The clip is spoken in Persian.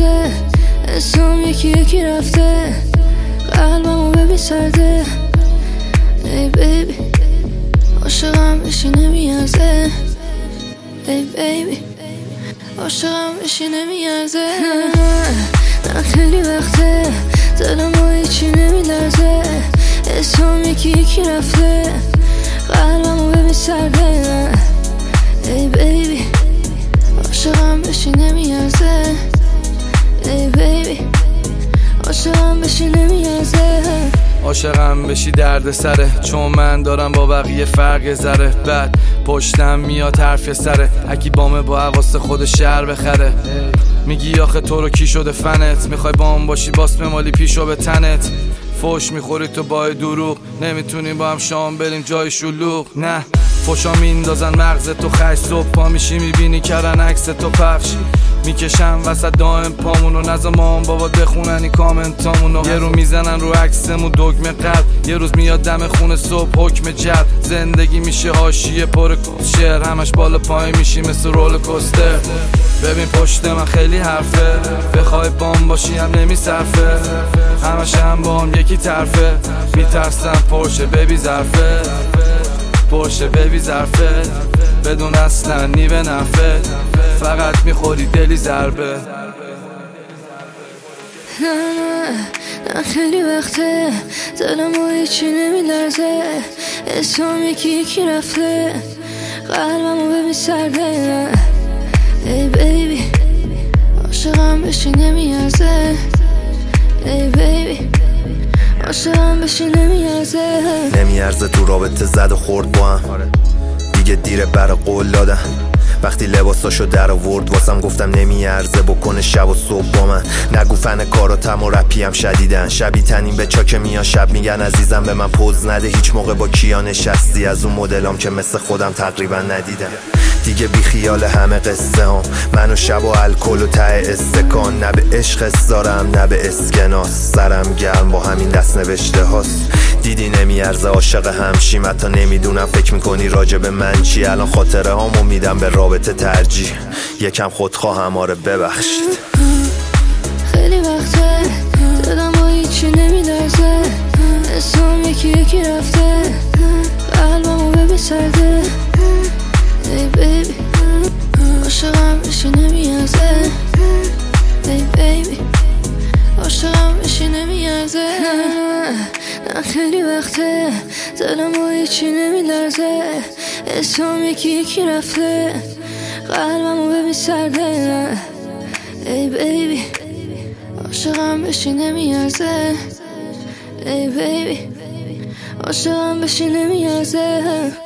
نمیارزه، اسم یکی یکی رفته، قلبمو ببین سرده. ای بیبی عاشقم بشی نمیارزه، ای بیبی عاشقم بشی نمیارزه. نه خیلی وقته دلمو هیچی نمیلرزه، اسم یکی یکی رفته، قلبمو ببین سرده. ای بیبی عاشقم بشی نمیارزه، ای بیبی عاشقم بشی نمیارزه. عاشقم بشی درد سره، چون من دارم با بقیه فرق ذره. بعد پشتم میاد حرف سره، هکی بامه با حواس خود شهر بخره. میگی آخه تو رو کی شده فنت، میخوای بام باشی باس مالی پیشو به تنت. فوش میخوری تو با دروغ، نمیتونیم با هم شام بریم جای شلوغ. نه فوشا میندازن مغز تو خش، صبح پا میشی میبینی کردن عکس تو پخش. میکشم وسط دائم پامونو، نزا مام بابا بخونن این کامنتامونو. یه رو میزنن رو عکسمون دگمه قلب، یه روز میاد دم خونه صبح حکم جلب. زندگی میشه حاشیه پر شعر، همش بالا پایین میشی مثل رول کوستر. ببین پشت من خیلی حرفه، بخوای بام باشی هم نمیصرفه. همش هم بام یکی طرفه، میترسم پرشه ببی ظرفه، پرشه ببی ظرفه، بدون اصلا نیوه نفه، فقط میخوری دلی ضربه. نه خیلی وقته دلمو هیچی نمیلرزه، اسم یکی یکی رفته، قلبمو ببین سرده. ای بیبی عاشقم بشی نمیارزه، ای بیبی عاشقم بشی نمیارزه. نمیارزه تو رابطه زد و خورد با هم، دیگه دیره برا قول دادن. وقتی لباساشو در آورد واسم گفتم نمیارزه بکنه شب و صبح با من. نگو فن کاراتم و رپی هم شدیدن، شبی تنین به چاک میان شب میگن عزیزم به من پوز نده. هیچ موقع با کیا نشستی؟ از اون مدلام که مثل خودم تقریبا ندیدم. دیگه بی خیال همه قصه هم، من و شب و الکل و ته استکان. نه به عشق دارم نه به اسکناس، سرم گرم با همین دست نوشته هاست. دیدی نمیارزه عاشق همشیم، حتی نمیدونم فکر میکنی راجع به من چی. الان خاطره هامو میدم به رابطه ترجیح، یکم خودخواهم آره ببخشید. خیلی وقته دلمو هیچی نمیلرزه، اسم یکی یکی رفته، قلبمو ببین سرده. ای بیبی عاشقم بشی نمیارزه، ای بیبی عاشقم بشی نمیارزه. نه خیلی وقته دلمو هیچی نمیلرزه، اسم یکی یکی رفته، قلبمو ببین سرده. ای بیبی عاشقم بشی نمیارزه، ای بیبی عاشقم بشی نمیارزه.